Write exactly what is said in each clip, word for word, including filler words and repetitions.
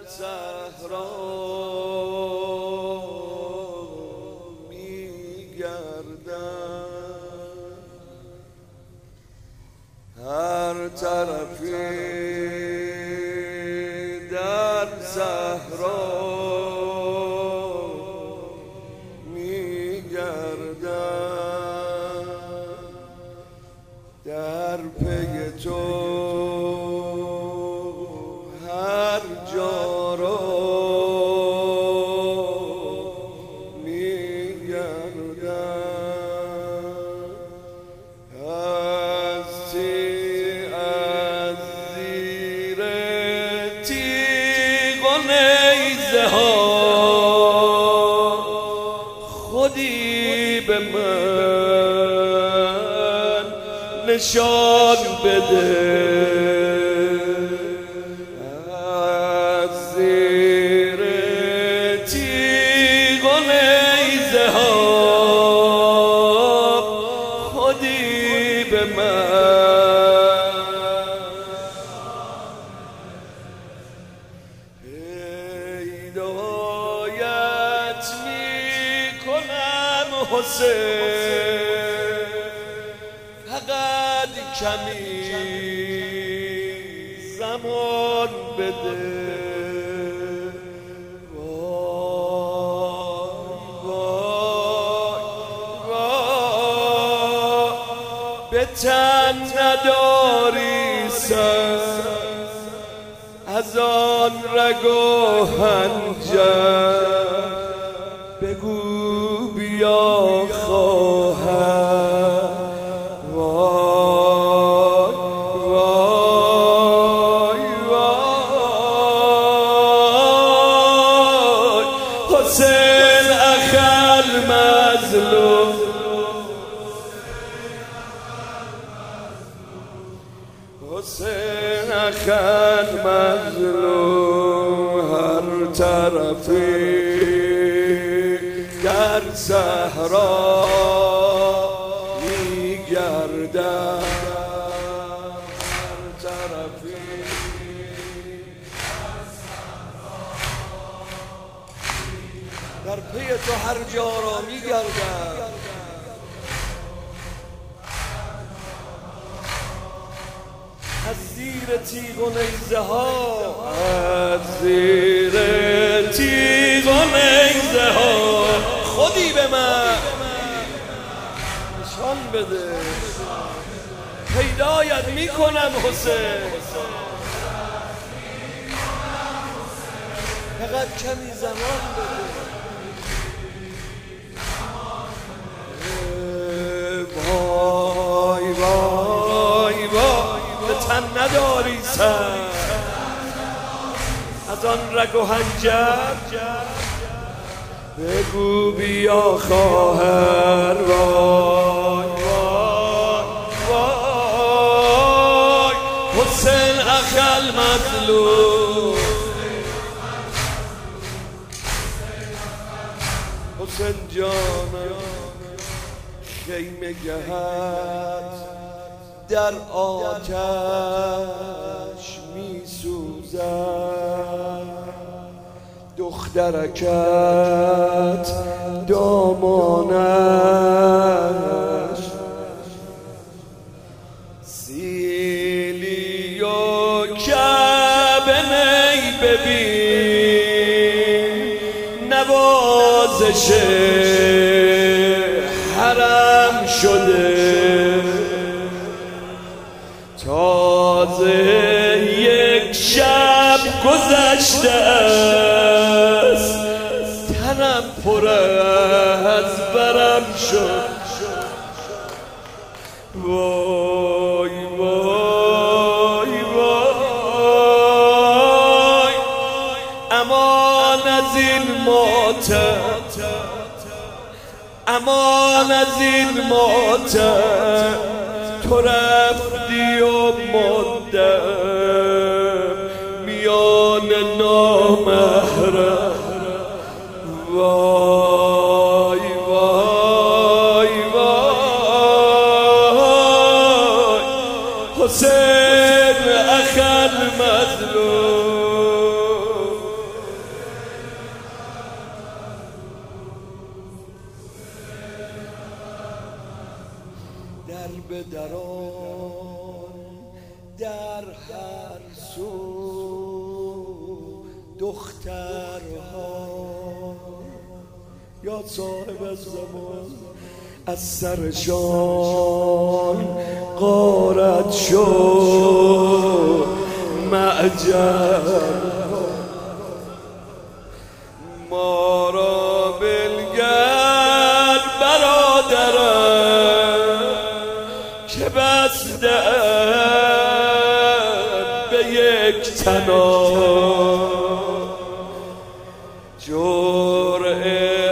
صحرا میگردم، هر طرفی در صحرا میگردم، در پی تو هر جا را میگردم، هستی از زیر تیغ و نیزه ها خودی به من نشان بده، هدایت میکنم حسین، فقط کمی زمان بده. به تن نداری سر از آن رگ و حنجر، بگو بیا خواهر. وای وای وای حسین اخل مظلوم، حسین اخل مظلوم، هر طرفی در صحرا میگردم، هر طرفی در پی تو هر جا را میگردم، از زیر تیغ و نیزه ها، از زیر تیغ و نیزه ها خودی به من نشان بده. پیدایت میکنم حسین، فقط کمی زمان بده. وای وای وای به تن نداری سر از آن رگ و حنجر، بگو بیا خواهر. وای وای وای حسین اخل مظلوم، حسین جانم خیمه گهت در آتش می سوزد، دخترکت دامانش سیلی و کعبه نی ببین، نوازش حرم شده، تازه یک شب گذشته است، تنم پر از برم شد. وای وای وای امان از این ماتم، امان از این ماتم، تو رفتی و ماندم میان نامحرم. وای وای وای حسین اخل مظلوم، در به دران در هر سو دخترها یا صاحب زمان از سرشان غارت شد معجر ما را بنگر برادرم که بسته به یک تناب جرعه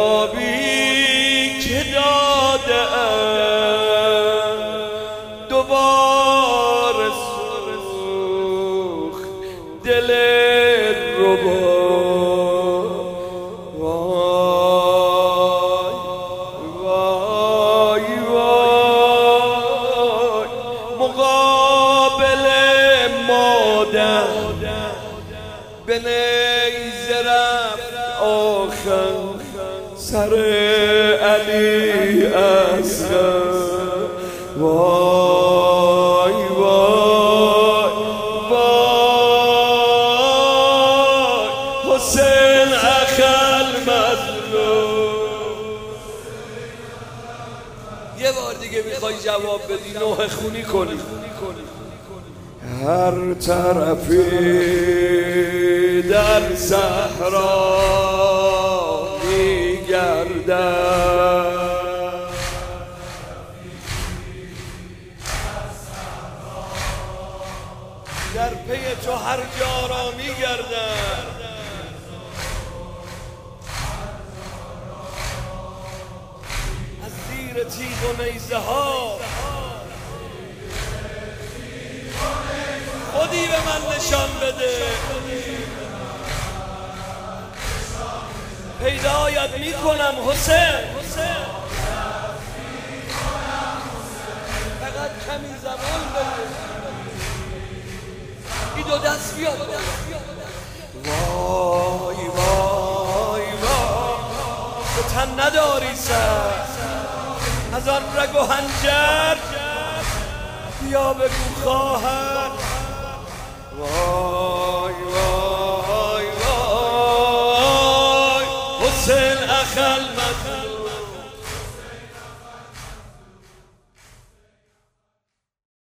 آبی که داده دوباره سوخت دل ربا به نیزه رفت آخر سر علی اصغر وای وای وای حسین اخل مظلوم. یه بار دیگه میخوای جواب بدی نوح خونی کنی. هر طرفی در صحرا می‌گردد در پی تو هر جا را می‌گردد از زیر تیغ و نیزه ها خودی به من نشان بده پیدایت میکنم حسین فقط کمی زمان بده این دو دست بیاد وای وای وای تو تن نداری سر از آن رگ و حنجر بیا بگو خواهر وای